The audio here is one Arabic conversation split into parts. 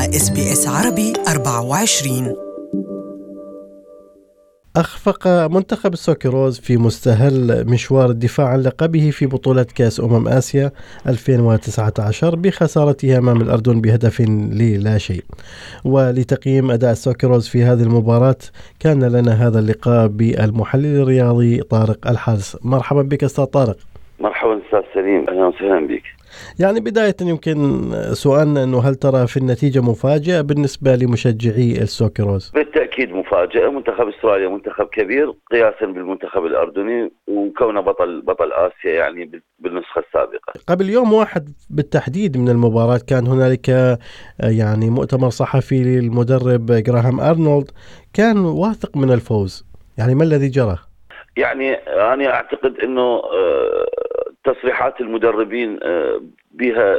مع SBS عربي 24. أخفق منتخب السوكيروز في مستهل مشوار الدفاع عن لقبه في بطولة كأس آسيا 2019 بخسارته أمام الأردن بهدف لا شيء. ولتقييم أداء السوكيروز في هذه المباراة كان لنا هذا اللقاء بالمحلل الرياضي طارق الحارس. مرحبا بك أستاذ طارق. مرحبا أستاذ سليم، أهلا وسهلا بك. يعني بداية يمكن سؤالنا أنه هل ترى في النتيجة مفاجأة بالنسبة لمشجعي السوكيروز؟ بالتأكيد مفاجأة. منتخب استراليا منتخب كبير قياسا بالمنتخب الأردني، وكونه بطل آسيا يعني بالنسخة السابقة. قبل يوم واحد بالتحديد من المباراة كان هنالك يعني مؤتمر صحفي للمدرب جراهام أرنولد، كان واثق من الفوز. يعني ما الذي جرى؟ يعني أنا أعتقد أنه تصريحات المدربين بها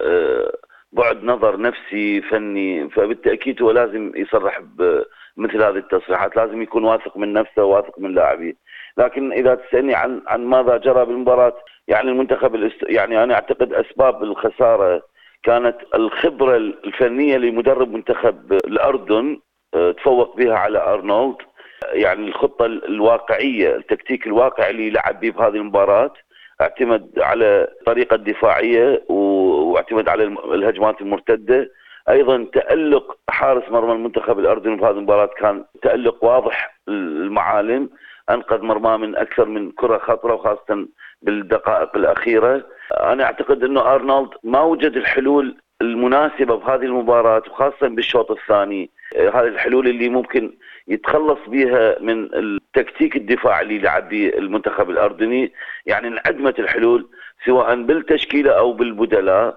بعد نظر نفسي فني، فبالتأكيد هو لازم يصرح بمثل هذه التصريحات، لازم يكون واثق من نفسه واثق من لاعبيه. لكن إذا تسألني عن ماذا جرى بالمباراة، يعني المنتخب يعني أنا أعتقد أسباب الخسارة كانت الخبرة الفنية لمدرب منتخب الأردن تفوق بها على أرنولد. يعني الخطة الواقعية، التكتيك الواقعي اللي لعب به بهذه المباراة، اعتمد على طريقة دفاعية واعتمد على الهجمات المرتدة. ايضا تألق حارس مرمى المنتخب الاردني بهذه المباراة كان تألق واضح المعالم، انقذ مرماه من اكثر من كرة خطرة وخاصة بالدقائق الاخيرة. انا اعتقد انه ارنولد ما وجد الحلول المناسبة بهذه المباراة، وخاصة بالشوط الثاني. هذه الحلول اللي ممكن يتخلص بها من التكتيك الدفاعي اللي لعب به المنتخب الأردني. يعني انعدمت الحلول سواء بالتشكيلة أو بالبدلاء،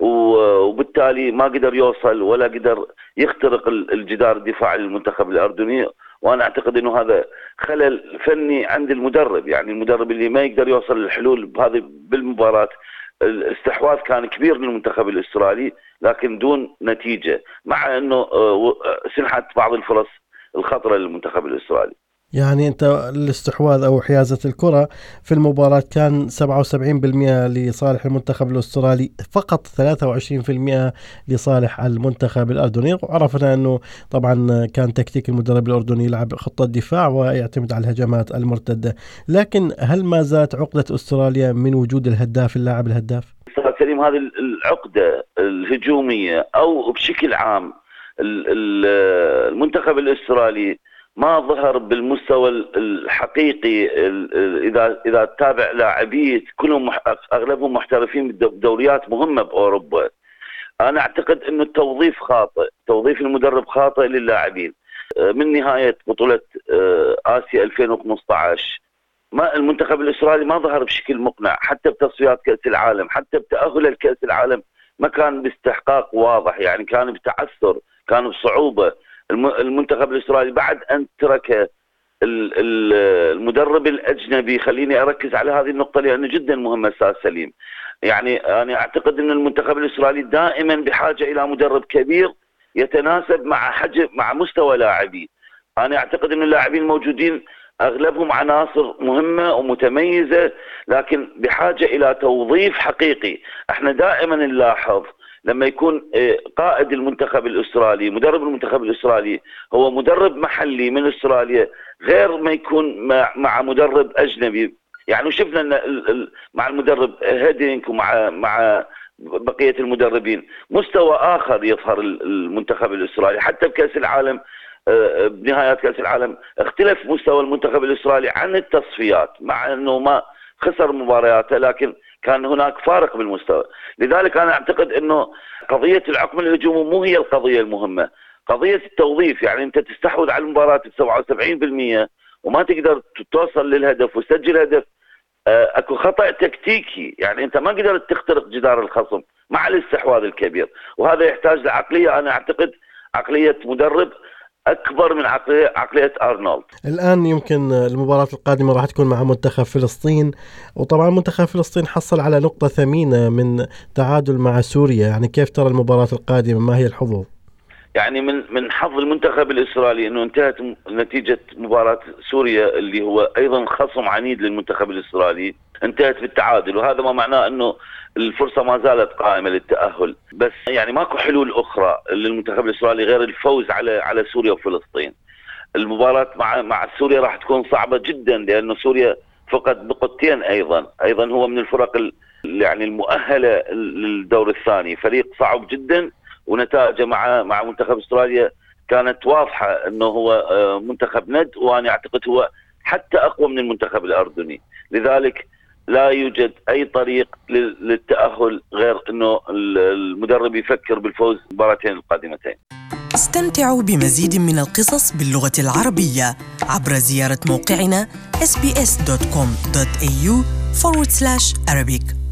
وبالتالي ما قدر يوصل ولا قدر يخترق الجدار الدفاعي للمنتخب الأردني. وأنا أعتقد أنه هذا خلل فني عند المدرب، يعني المدرب اللي ما يقدر يوصل للحلول بهذه بالمباراة. الاستحواذ كان كبير للمنتخب الاسترالي لكن دون نتيجة، مع أنه سنحت بعض الفرص الخطرة للمنتخب الإسرائيلي. يعني أنت الاستحواذ أو حيازة الكرة في المباراة كان 77% لصالح المنتخب الأسترالي، فقط 23% لصالح المنتخب الأردني. وعرفنا أنه طبعا كان تكتيك المدرب الأردني يلعب خطة دفاع ويعتمد على الهجمات المرتدة. لكن هل ما زالت عقدة أستراليا من وجود الهداف، اللاعب الهداف؟ سليم، هذه العقدة الهجومية أو بشكل عام المنتخب الأسترالي ما ظهر بالمستوى الحقيقي. إذا تتابع لاعبيه كلهم أغلبهم محترفين بدوريات مهمة بأوروبا. أنا أعتقد أن التوظيف خاطئ، توظيف المدرب خاطئ للاعبين. من نهاية بطولة آسيا 2015 ما المنتخب الإسرائيلي ما ظهر بشكل مقنع، حتى بتصفيات كأس العالم، حتى بتأهل الكأس العالم ما كان باستحقاق واضح، يعني كان بتعثر، كان بصعوبة. المنتخب الإسرائيلي بعد أن ترك المدرب الأجنبي، خليني أركز على هذه النقطة لأنه جدا مهمة أستاذ سليم. يعني أنا أعتقد أن المنتخب الإسرائيلي دائما بحاجة إلى مدرب كبير يتناسب مع مستوى لاعبيه. أنا أعتقد أن اللاعبين الموجودين أغلبهم عناصر مهمة ومتميزة، لكن بحاجة إلى توظيف حقيقي. احنا دائما نلاحظ لما يكون قائد المنتخب الأسترالي، مدرب المنتخب الأسترالي هو مدرب محلي من أستراليا، غير ما يكون مع مدرب أجنبي. يعني شفنا مع المدرب هيدينك ومع بقية المدربين مستوى آخر يظهر المنتخب الأسترالي. حتى بكأس العالم، بنهايات كأس العالم اختلف مستوى المنتخب الإسرائيلي عن التصفيات، مع أنه ما خسر مبارياته لكن كان هناك فارق بالمستوى. لذلك أنا أعتقد أنه قضية العقم الهجومي مو هي القضية المهمة، قضية التوظيف. يعني أنت تستحوذ على المباراة ب 77% وما تقدر توصل للهدف وتسجل هدف، اكو خطأ تكتيكي. يعني انت ما قدرت تخترق جدار الخصم مع الاستحواذ الكبير، وهذا يحتاج لعقلية. انا اعتقد عقلية مدرب أكبر من عقلية أرنولد. الآن يمكن المباراة القادمة راح تكون مع منتخب فلسطين، وطبعا منتخب فلسطين حصل على نقطة ثمينة من تعادل مع سوريا. يعني كيف ترى المباراة القادمة؟ ما هي الحظوظ؟ يعني من حظ المنتخب الإسرائيلي أنه انتهت نتيجة مباراة سوريا اللي هو أيضا خصم عنيد للمنتخب الإسرائيلي، انتهت بالتعادل. وهذا ما معناه أنه الفرصة ما زالت قائمة للتأهل، بس يعني ماكو حلول أخرى للمنتخب الأسترالي غير الفوز على سوريا وفلسطين. المباراة مع سوريا راح تكون صعبة جدا، لأنه سوريا فقد نقطتين أيضا هو من الفرق يعني المؤهلة للدور الثاني، فريق صعب جدا، ونتائجه مع منتخب استراليا كانت واضحة أنه هو منتخب ند، وأنا أعتقد هو حتى أقوى من المنتخب الأردني. لذلك لا يوجد أي طريق للتأهل غير أنه المدرب يفكر بالفوز بالمباراتين القادمتين. استمتعوا بمزيد من القصص باللغة العربية عبر زيارة موقعنا sbs.com.au/Arabic.